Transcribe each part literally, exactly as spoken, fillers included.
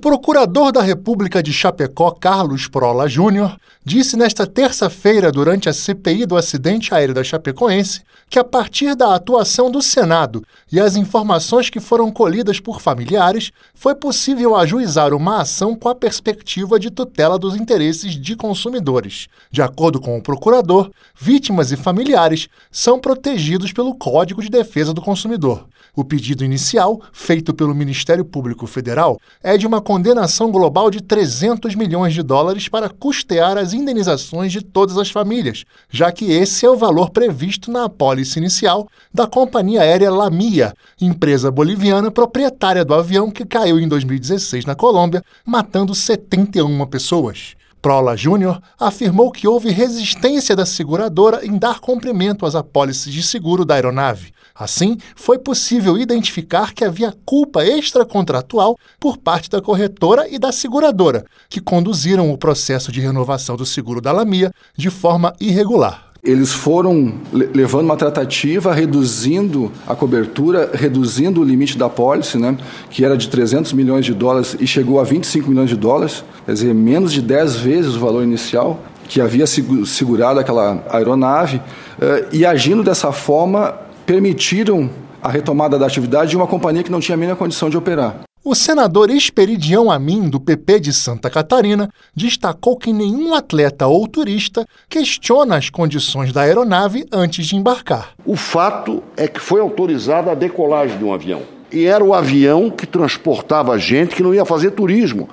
procurador da República de Chapecó, Carlos Prola Júnior, disse nesta terça-feira, durante a C P I do acidente aéreo da Chapecoense, que a partir da atuação do Senado e as informações que foram colhidas por familiares, foi possível ajuizar uma ação com a perspectiva de tutela dos interesses de consumidores. De acordo com o procurador, vítimas e familiares são protegidos pelo Código de Defesa do Consumidor. O pedido inicial, feito pelo Ministério Público Federal, é de uma condenação global de trezentos milhões de dólares para custear as indenizações de todas as famílias, já que esse é o valor previsto na apólice inicial da companhia aérea Lamia, empresa boliviana proprietária do avião que caiu em dois mil e dezesseis na Colômbia, matando setenta e uma pessoas. Prola Júnior afirmou que houve resistência da seguradora em dar cumprimento às apólices de seguro da aeronave. Assim, foi possível identificar que havia culpa extracontratual por parte da corretora e da seguradora, que conduziram o processo de renovação do seguro da Lamia de forma irregular. Eles foram levando uma tratativa, reduzindo a cobertura, reduzindo o limite da apólice, né, que era de trezentos milhões de dólares e chegou a vinte e cinco milhões de dólares, quer dizer, menos de dez vezes o valor inicial que havia segurado aquela aeronave, e agindo dessa forma, permitiram a retomada da atividade de uma companhia que não tinha a mínima condição de operar. O senador Esperidião Amin, do P P de Santa Catarina, destacou que nenhum atleta ou turista questiona as condições da aeronave antes de embarcar. O fato é que foi autorizada a decolagem de um avião. E era o avião que transportava gente que não ia fazer turismo.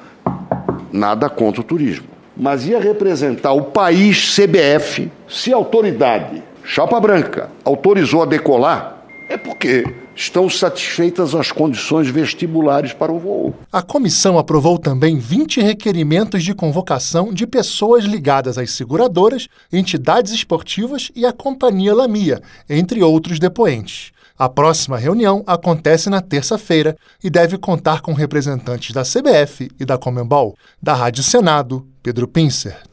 Nada contra o turismo. Mas ia representar o país C B F. Se a autoridade, chapa branca, autorizou a decolar, é porque estão satisfeitas as condições vestibulares para o voo. A comissão aprovou também vinte requerimentos de convocação de pessoas ligadas às seguradoras, entidades esportivas e à companhia Lamia, entre outros depoentes. A próxima reunião acontece na terça-feira e deve contar com representantes da C B F e da Conmebol. Da Rádio Senado, Pedro Pincer.